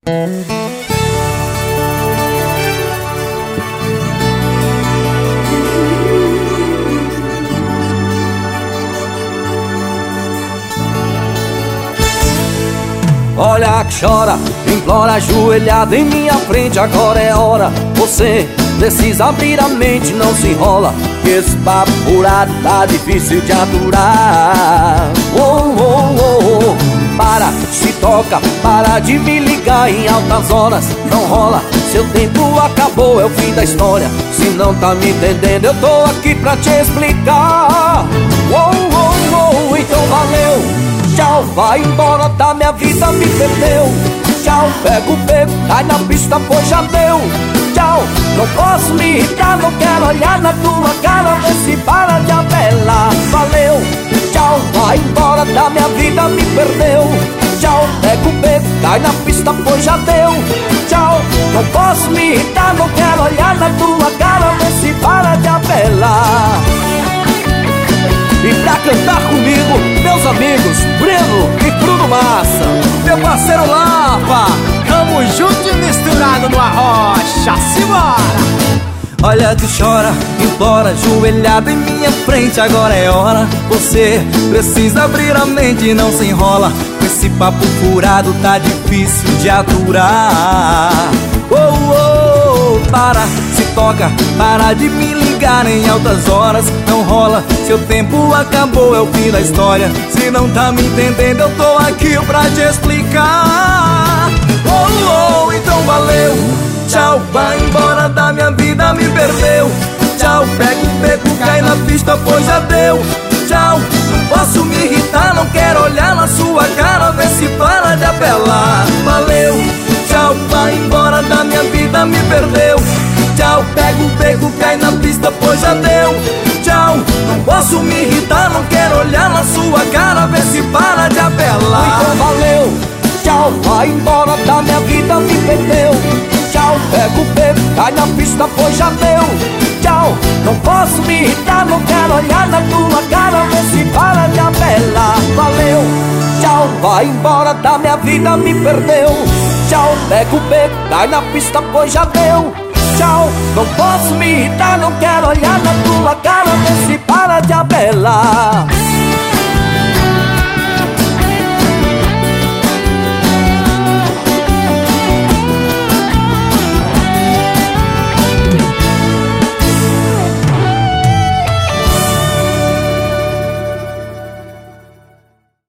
Olha que chora, implora ajoelhado em minha frente. Agora é hora, você precisa abrir a mente. Não se enrola, que esse papo furado tá difícil de aturar. Para, se toca, para de me ligar em altas horas. Não rola, seu tempo acabou, é o fim da história. Se não tá me entendendo, eu tô aqui pra te explicar. Então valeu. Tchau, vai embora da minha vida, me perdeu. Tchau, pega o beco, cai na pista, pois já deu. Tchau, não posso me irritar, não quero olhar na tua cara, vê se para de apelar. Valeu, tchau, vai embora da minha vida, me perdeu. Tchau, pega o beco, cai na pista, pois já deu. Tchau, não posso me irritar, não quero olhar na tua cara, vê se para de apelar. E pra cantar comigo, meus amigos Breno e Bruno Massa, meu parceiro Lapa, tamo junto e misturado no Arrocha, simbora! Olha que chora, implora, ajoelhado em minha frente. Agora é hora, você precisa abrir a mente. Não se enrola, esse papo furado tá difícil de aturar. Para, se toca, para de me ligar em altas horas. Não rola, seu tempo acabou, é o fim da história. Se não tá me entendendo, eu tô aqui pra te explicar. Então valeu. Tchau, vai embora da minha vida, me perdeu. Tchau, pega o beco, cai na pista, pois já deu. Tchau, não posso me irritar, não quero olhar na sua cara, vê se para de apelar. Valeu, tchau, vai embora da minha vida, me perdeu. Tchau, pega o beco, cai na pista, pois já deu. Tchau, não posso me irritar, não quero olhar na sua cara, vê se para de apelar. Então valeu, tchau, vai embora da minha vida, me perdeu. Tchau, pega o beco, cai na pista, pois já deu. Tchau, não posso me irritar, não quero olhar na tua cara, vê se para de apelar. Valeu, tchau, vai embora da minha vida, me perdeu. Tchau, pega o beco, cai na pista, pois já deu. Tchau, não posso me irritar, não quero olhar na tua cara, vê se para de apelar.